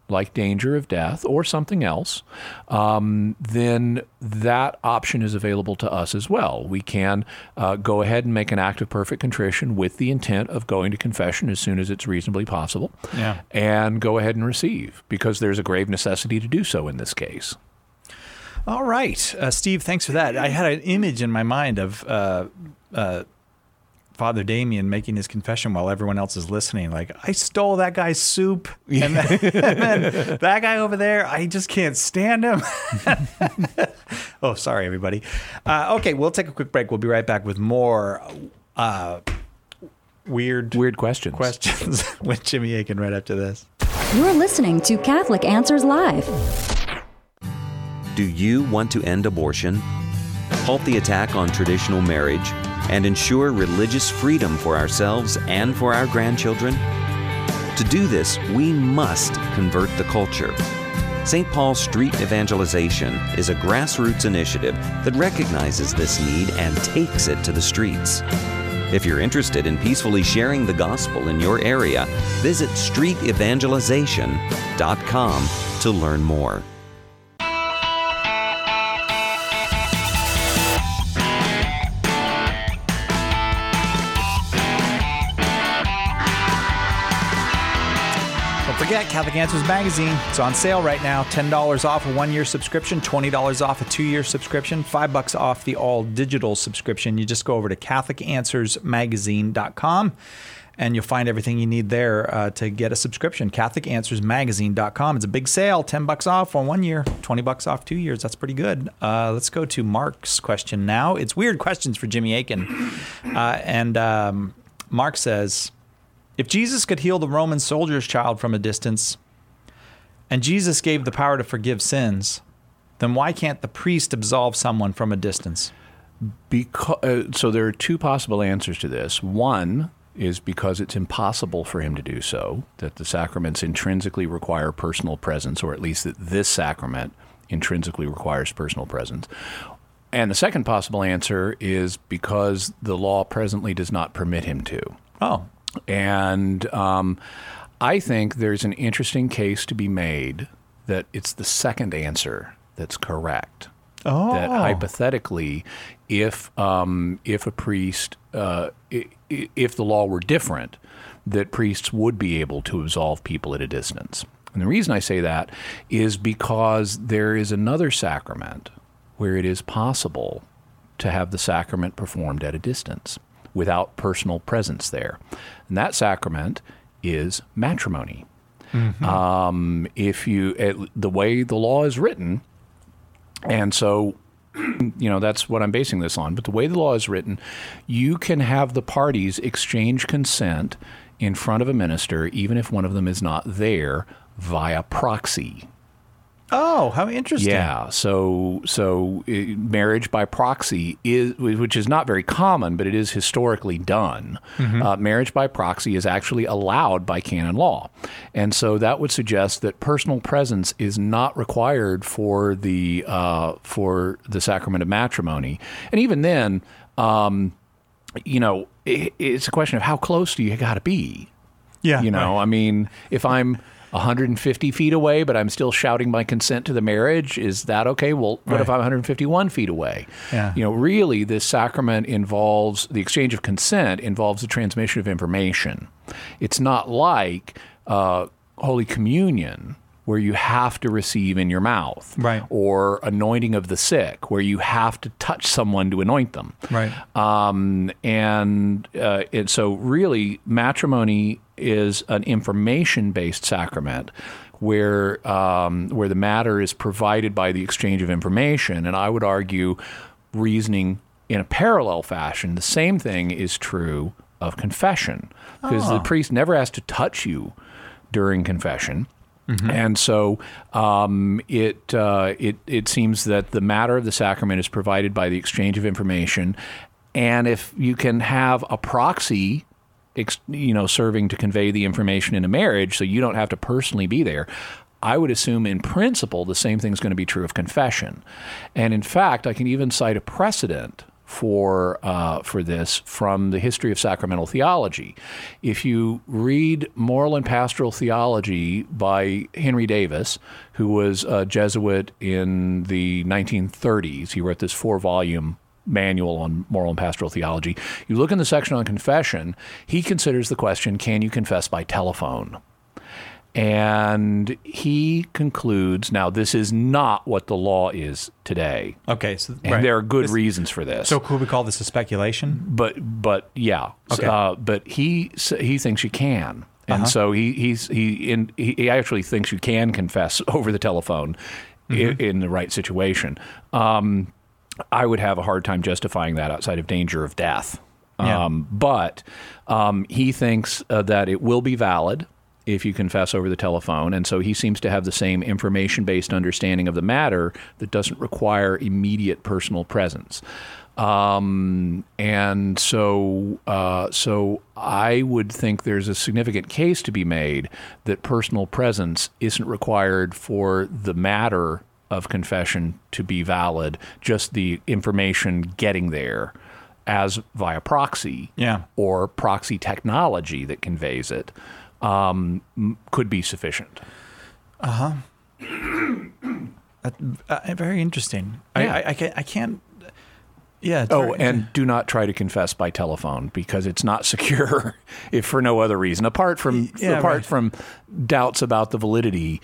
like danger of death or something else, um, then that option is available to us as well. We can uh, go ahead and make an act of perfect contrition with the intent of going to confession as soon as it's reasonably possible, yeah. and go ahead and receive, because there's a grave necessity to do so in this case. All right. Uh, Steve, thanks for that. I had an image in my mind of uh, uh, Father Damien making his confession while everyone else is listening. Like, I stole that guy's soup. And then, and then that guy over there, I just can't stand him. Oh, sorry, everybody. Uh, okay, we'll take a quick break. We'll be right back with more uh, weird weird questions, questions with Jimmy Akin right after this. You're listening to Catholic Answers Live. Do you want to end abortion, halt the attack on traditional marriage, and ensure religious freedom for ourselves and for our grandchildren? To do this, we must convert the culture. Saint Paul Street Evangelization is a grassroots initiative that recognizes this need and takes it to the streets. If you're interested in peacefully sharing the gospel in your area, visit street evangelization dot com to learn more. Forget Catholic Answers Magazine. It's on sale right now. ten dollars off a one-year subscription, twenty dollars off a two-year subscription, five bucks off the all-digital subscription. You just go over to Catholic Answers Magazine dot com, and you'll find everything you need there uh, to get a subscription. Catholic Answers Magazine dot com. It's a big sale. ten bucks off on one year, twenty bucks off two years. That's pretty good. Uh, let's go to Mark's question now. It's weird questions for Jimmy Akin. Uh, and um, Mark says, if Jesus could heal the Roman soldier's child from a distance, and Jesus gave the power to forgive sins, then why can't the priest absolve someone from a distance? Because, uh, so there are two possible answers to this. One is because it's impossible for him to do so, that the sacraments intrinsically require personal presence, or at least that this sacrament intrinsically requires personal presence. And the second possible answer is because the law presently does not permit him to. Oh. And um, I think there's an interesting case to be made that it's the second answer that's correct. Oh. That hypothetically, if um, if a priest, uh, if the law were different, that priests would be able to absolve people at a distance. And the reason I say that is because there is another sacrament where it is possible to have the sacrament performed at a distance without personal presence there. And that sacrament is matrimony. Mm-hmm. Um, if you, it, the way the law is written, and so, you know, that's what I'm basing this on, but the way the law is written, you can have the parties exchange consent in front of a minister, even if one of them is not there, via proxy. Oh, how interesting. Yeah, so so uh, marriage by proxy is, which is not very common, but it is historically done. Mm-hmm. Uh, marriage by proxy is actually allowed by canon law. And so that would suggest that personal presence is not required for the uh, for the sacrament of matrimony. And even then, um, you know, it, it's a question of how close do you got to be? Yeah. You know, right. I mean, if I'm one hundred fifty feet away, but I'm still shouting my consent to the marriage, is that okay? Well, what right. if I'm one hundred fifty-one feet away? Yeah. You know, really, this sacrament involves, the exchange of consent involves the transmission of information. It's not like uh, Holy Communion, where you have to receive in your mouth, right. or anointing of the sick, where you have to touch someone to anoint them. Right. Um, and, uh, and so really, matrimony is an information-based sacrament where um, where the matter is provided by the exchange of information. And I would argue, reasoning in a parallel fashion, the same thing is true of confession, because Oh. the priest never has to touch you during confession. Mm-hmm. And so um, it, uh, it it seems that the matter of the sacrament is provided by the exchange of information. And if you can have a proxy, ex, you know, serving to convey the information in a marriage, so you don't have to personally be there, I would assume in principle the same thing is going to be true of confession. And in fact, I can even cite a precedent for uh, for this from the history of sacramental theology. If you read Moral and Pastoral Theology by Henry Davis, who was a Jesuit in the nineteen thirties, he wrote this four-volume manual on moral and pastoral theology. You look in the section on confession, he considers the question, can you confess by telephone? And he concludes, now this is not what the law is today. Okay. So, and right. there are good this, reasons for this. So could we call this a speculation? But but yeah. Okay. Uh, but he he thinks you can. And Uh-huh. so he he's he in, he actually thinks you can confess over the telephone Mhm. in, in the right situation. Um, I would have a hard time justifying that outside of danger of death. Yeah. Um, but um, he thinks uh, that it will be valid if you confess over the telephone. And so he seems to have the same information-based understanding of the matter that doesn't require immediate personal presence. Um, and so, uh, so I would think there's a significant case to be made that personal presence isn't required for the matter of confession to be valid, just the information getting there as via proxy Yeah. or proxy technology that conveys it um, m- could be sufficient. Uh-huh. uh, uh, very interesting. Yeah. I, I, I can't... I can't yeah. it's Oh, very- and do not try to confess by telephone because it's not secure, if for no other reason apart from Yeah, apart right. from doubts about the validity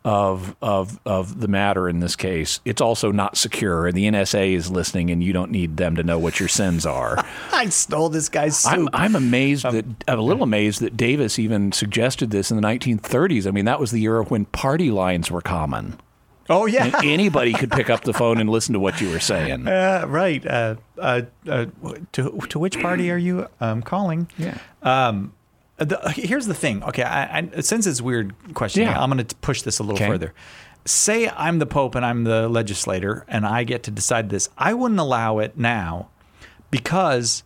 of of of the matter in this case. It's also not secure, and the N S A is listening, and you don't need them to know what your sins are. I stole this guy's soup. I'm, I'm amazed that I'm a little amazed that Davis even suggested this in the nineteen thirties. I mean, that was the era when party lines were common. Oh yeah, And anybody could pick up the phone and listen to what you were saying. Uh, right. Uh, uh, uh, to to which party are you um, calling? Yeah. Um, the, here's the thing. Okay, I, I, since it's weird question, Yeah. I'm going to push this a little Okay. further. Say I'm the Pope and I'm the legislator, and I get to decide this. I wouldn't allow it now because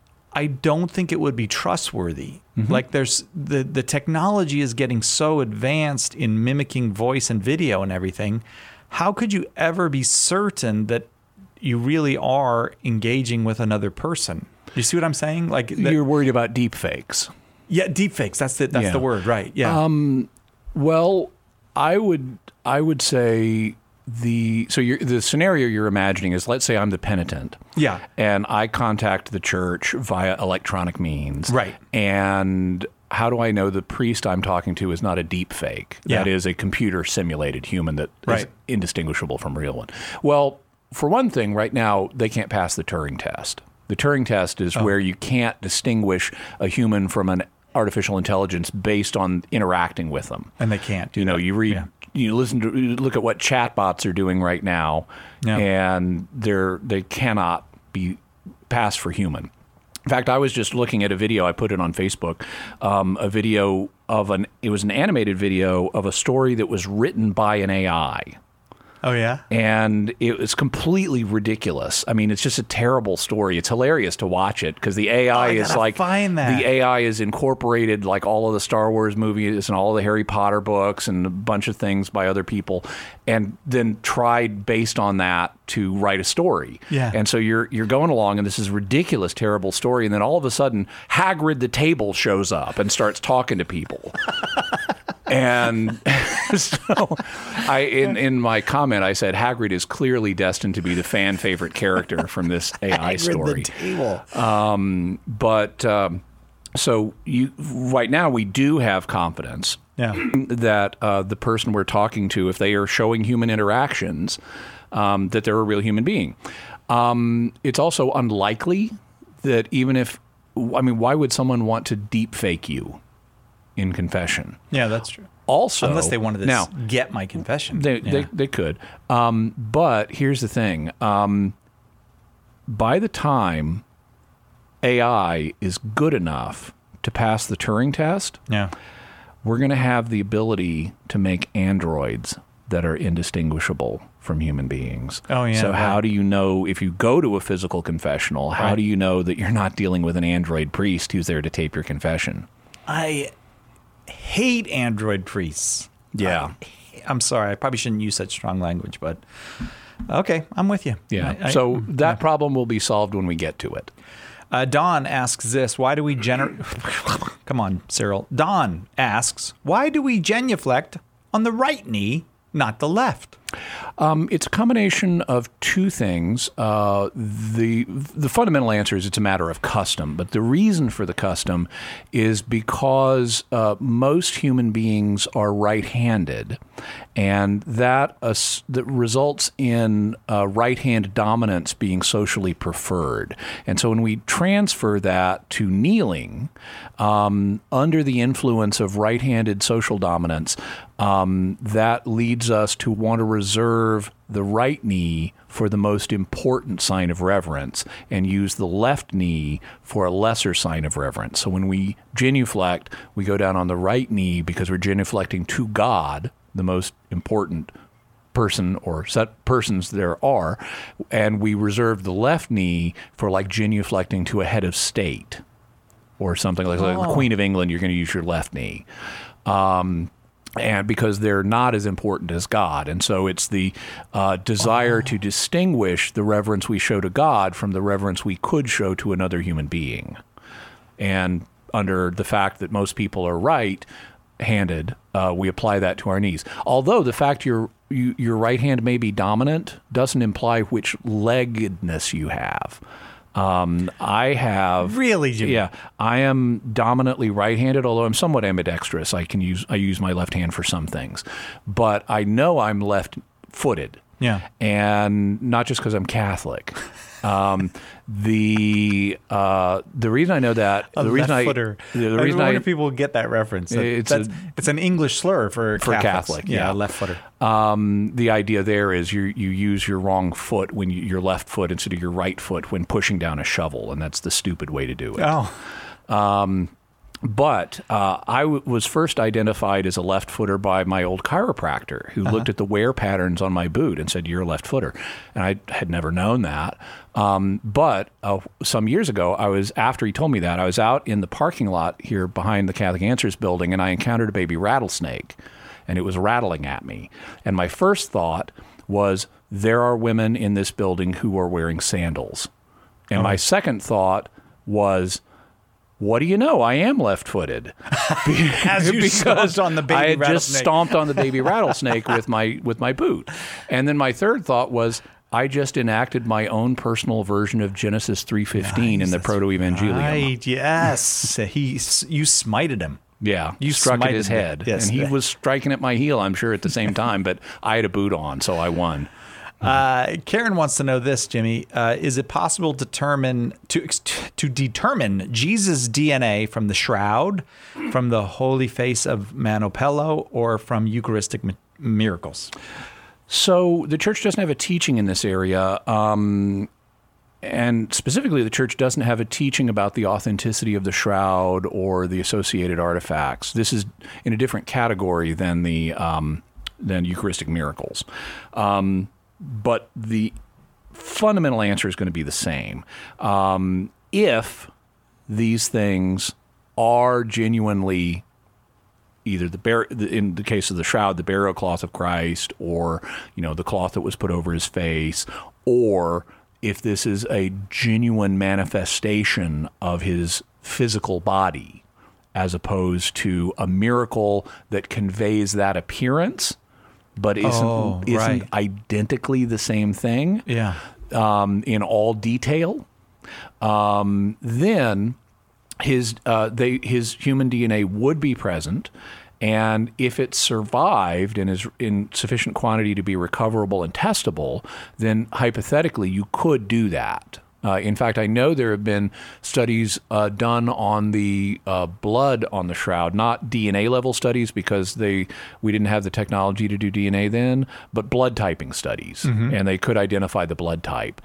I don't think it would be trustworthy. Mm-hmm. Like there's the the technology is getting so advanced in mimicking voice and video and everything. How could you ever be certain that you really are engaging with another person? You see what I'm saying? Like that, You're worried about deep fakes. yeah, deepfakes. That's the that's Yeah. the word, right? Yeah. Um, well, I would I would say the so you're, the scenario you're imagining is, let's say I'm the penitent. Yeah. And I contact the church via electronic means. Right. And how do I know the priest I'm talking to is not a deep fake? Yeah. That is a computer simulated human that is Right. indistinguishable from a real one. Well, for one thing, right now they can't pass the Turing test. The Turing test is Oh. where you can't distinguish a human from an artificial intelligence based on interacting with them. And they can't do You know, that. you read, Yeah. you listen to, you look at what chatbots are doing right now, Yeah. and they're they cannot be passed for human. In fact, I was just looking at a video. I put it on Facebook. Um, a video of an it was an animated video of a story that was written by an A I. Oh yeah. And it was completely ridiculous. I mean, it's just a terrible story. It's hilarious to watch it because the A I Oh, I is gotta like find that. the A I is incorporated like all of the Star Wars movies and all the Harry Potter books and a bunch of things by other people, and then tried based on that to write a story. Yeah. And so you're you're going along, and this is a ridiculous, terrible story, and then all of a sudden, Hagrid the Table shows up and starts talking to people. And so I in, in my comment, I said Hagrid is clearly destined to be the fan favorite character from this A I Hagrid story. the Table. Um, but um, so you right now we do have confidence Yeah. that uh, the person we're talking to, if they are showing human interactions, um, that they're a real human being. Um, it's also unlikely that even if, I mean, why would someone want to deep fake you in confession? Yeah, that's true. Also, Unless they wanted to now, s- get my confession. They, Yeah. they, they could. Um, but here's the thing. Um, by the time A I is good enough to pass the Turing test, Yeah. we're going to have the ability to make androids that are indistinguishable from human beings. Oh, yeah, So right. how do you know if you go to a physical confessional, how Right. do you know that you're not dealing with an android priest who's there to tape your confession? I hate android priests. Yeah. I, I'm sorry. I probably shouldn't use such strong language, but Okay, I'm with you. Yeah. I, I, so that yeah. problem will be solved when we get to it. Uh, Don asks this, why do we gener... Come on, Cyril. Don asks, why do we genuflect on the right knee, not the left? Um, it's a combination of two things. Uh, the the fundamental answer is it's a matter of custom, but the reason for the custom is because uh, most human beings are right-handed, and that, uh, that results in uh, right-hand dominance being socially preferred. And so when we transfer that to kneeling, um, under the influence of right-handed social dominance, um, that leads us to want to reserve the right knee for the most important sign of reverence and use the left knee for a lesser sign of reverence. So when we genuflect, we go down on the right knee because we're genuflecting to God, the most important person or set persons there are, and we reserve the left knee for like genuflecting to a head of state or something like, oh. like the Queen of England, you're going to use your left knee. Um, and because they're not as important as God. And so it's the uh, desire oh. to distinguish the reverence we show to God from the reverence we could show to another human being. And under the fact that most people are right-handed, uh, we apply that to our knees. Although the fact your you, your right hand may be dominant doesn't imply which leggedness you have. Um, I have really, Jimmy? Yeah, I am dominantly right-handed, although I'm somewhat ambidextrous. I can use I use my left hand for some things, but I know I'm left-footed. Yeah, and not just because I'm Catholic. Um, the uh, the reason I know that a the reason I footer. the, the I reason wonder I if people get that reference. It's That's, a, it's an English slur for for Catholics. Catholic. Yeah, Yeah, left footer. Um, the idea there is you you use your wrong foot when you, your left foot instead of your right foot when pushing down a shovel, and that's the stupid way to do it. Oh. Um, But uh, I w- was first identified as a left footer by my old chiropractor who uh-huh. looked at the wear patterns on my boot and said, you're a left footer. And I had never known that. Um, but uh, some years ago, I was after he told me that, I was out in the parking lot here behind the Catholic Answers building, and I encountered a baby rattlesnake, and it was rattling at me. And my first thought was, there are women in this building who are wearing sandals. And oh. my second thought was, what do you know? I am left-footed. As you stomped on the baby I had rattlesnake. just stomped on the baby rattlesnake with my with my boot. And then my third thought was, I just enacted my own personal version of Genesis three fifteen nice, in the Proto-Evangelium. Right, yes. he, you smited him. Yeah, you struck at his him. head. Yes. And he was striking at my heel, I'm sure, at the same time. But I had a boot on, so I won. Uh, Karen wants to know this, Jimmy. Uh, is it possible to determine to to determine Jesus' D N A from the shroud, from the holy face of Manopello, or from Eucharistic mi- miracles? So the church doesn't have a teaching in this area, um, and specifically, the church doesn't have a teaching about the authenticity of the shroud or the associated artifacts. This is in a different category than the um, than Eucharistic miracles. Um, But the fundamental answer is going to be the same. Um, if these things are genuinely either the bar- in the case of the shroud, the burial cloth of Christ, or you know the cloth that was put over his face, or if this is a genuine manifestation of his physical body, as opposed to a miracle that conveys that appearance, but isn't oh, isn't right. identically the same thing yeah. um, in all detail, um, then his uh, they his human D N A would be present, and if it survived and is in sufficient quantity to be recoverable and testable, then hypothetically you could do that. Uh, in fact, I know there have been studies uh, done on the uh, blood on the shroud, not D N A level studies because they we didn't have the technology to do D N A then, but blood typing studies, mm-hmm. and they could identify the blood type,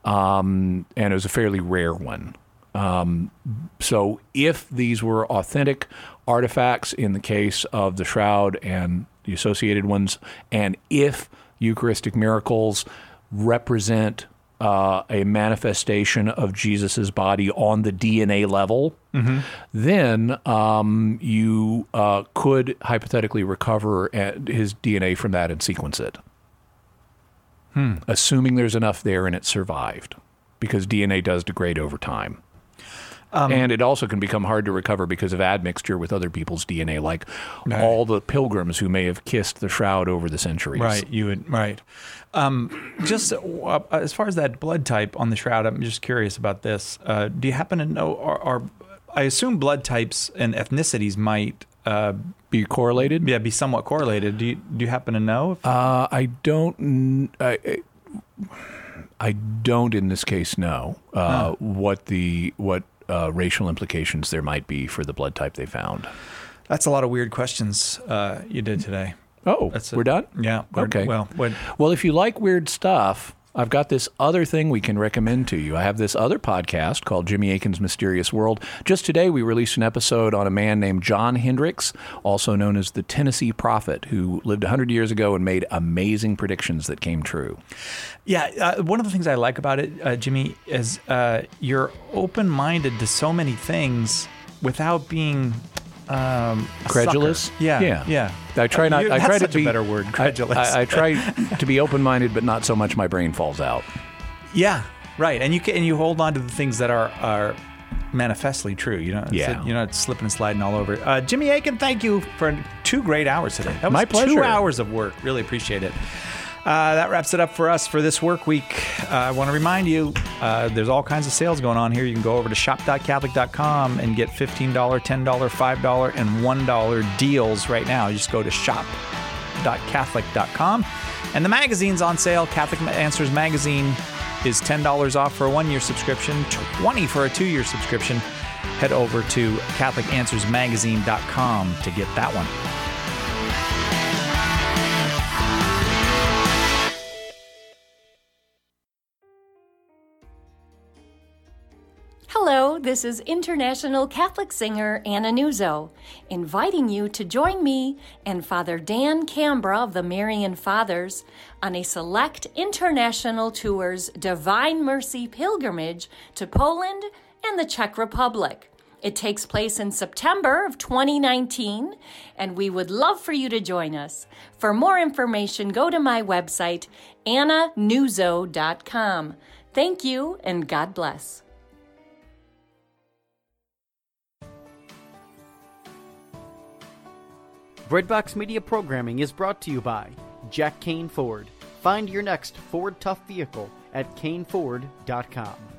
um, and it was a fairly rare one. Um, so if these were authentic artifacts in the case of the shroud and the associated ones, and if Eucharistic miracles represent Uh, a manifestation of Jesus's body on the D N A level, mm-hmm. then um, you uh, could hypothetically recover his D N A from that and sequence it. Hmm. Assuming there's enough there and it survived, because D N A does degrade over time. Um, and it also can become hard to recover because of admixture with other people's D N A, like right. all the pilgrims who may have kissed the shroud over the centuries. Right, you would, right. Um, just uh, as far as that blood type on the shroud, I'm just curious about this. Uh, do you happen to know, are, are I assume blood types and ethnicities might uh, be correlated? Yeah, be somewhat correlated. Do you, do you happen to know? If, uh, I don't... I, I don't in this case know uh, huh. what the... what Uh, racial implications there might be for the blood type they found. That's a lot of weird questions uh, you did today. Oh, That's we're a, done? Yeah. We're, okay. Well, when, well, if you like weird stuff, I've got this other thing we can recommend to you. I have this other podcast called Jimmy Akin's Mysterious World. Just today, we released an episode on a man named John Hendricks, also known as the Tennessee Prophet, who lived one hundred years ago and made amazing predictions that came true. Yeah, uh, one of the things I like about it, uh, Jimmy, is uh, you're open-minded to so many things without being um, credulous. Yeah, yeah, yeah. I try not. You, I try to such be a better word. Credulous. I, I, I try to be open-minded, but not so much my brain falls out. Yeah, right. And you can, and you hold on to the things that are are manifestly true. You know, yeah. You're not slipping and sliding all over. Uh, Jimmy Akin, thank you for two great hours today. That was my pleasure. Two hours of work. Really appreciate it. Uh, that wraps it up for us for this work week. Uh, I want to remind you, uh, there's all kinds of sales going on here. You can go over to shop dot catholic dot com and get fifteen dollars, ten dollars, five dollars, and one dollar deals right now. You just go to shop dot catholic dot com. And the magazine's on sale. Catholic Answers Magazine is ten dollars off for a one-year subscription, twenty dollars for a two-year subscription. Head over to catholic answers magazine dot com to get that one. Hello, this is international Catholic singer Anna Nuzzo, inviting you to join me and Father Dan Cambra of the Marian Fathers on a select international tour's Divine Mercy pilgrimage to Poland and the Czech Republic. It takes place in September of twenty nineteen, and we would love for you to join us. For more information, go to my website, anna nuzzo dot com. Thank you, and God bless. Breadbox Media programming is brought to you by Jack Kane Ford. Find your next Ford Tough vehicle at kane ford dot com.